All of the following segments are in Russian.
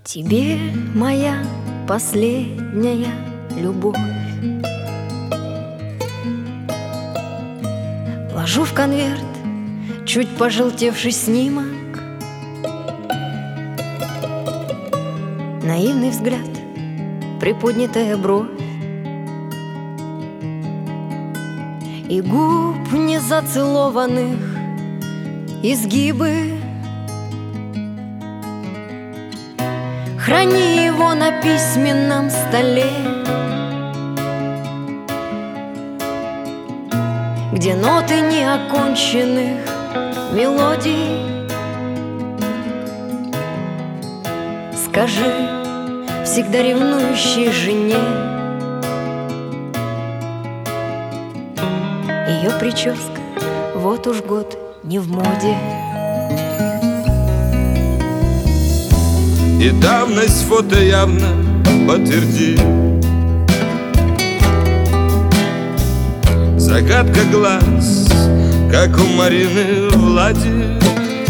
Тебе моя последняя любовь ложу в конверт чуть пожелтевший снимок, наивный взгляд, приподнятая бровь и губ незацелованных изгибы. Храни его на письменном столе, где ноты неоконченных мелодий. Скажи всегда ревнующей жене, ее прическа вот уж год не в моде. И давность фото явно подтвердит. Загадка глаз, как у Марины Влади,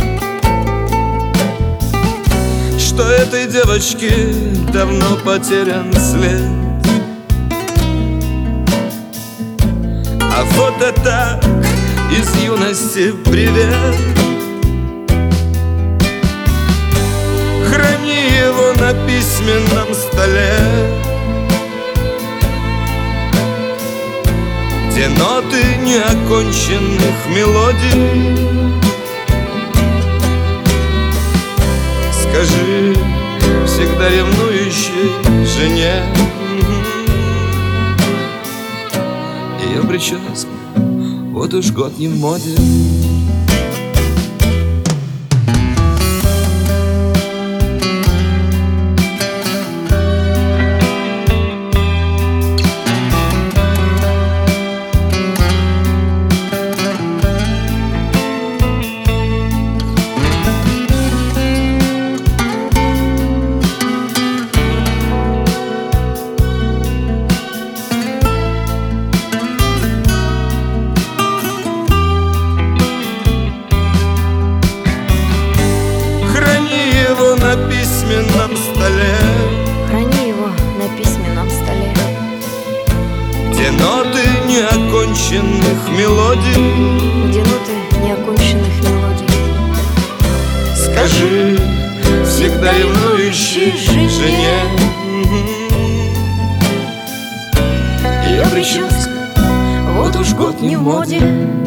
что этой девочке давно потерян след. А фото так из юности привет. Храни его на письменном столе, где ноты неоконченных мелодий. Скажи всегда ревнующей жене, ее прическа вот уж год не в моде. На письменном столе, храни его на письменном столе, где ноты неоконченных мелодий. где ноты неоконченных мелодий. Скажи всегда ревнующей жене, ее прическа вот уж год не в моде.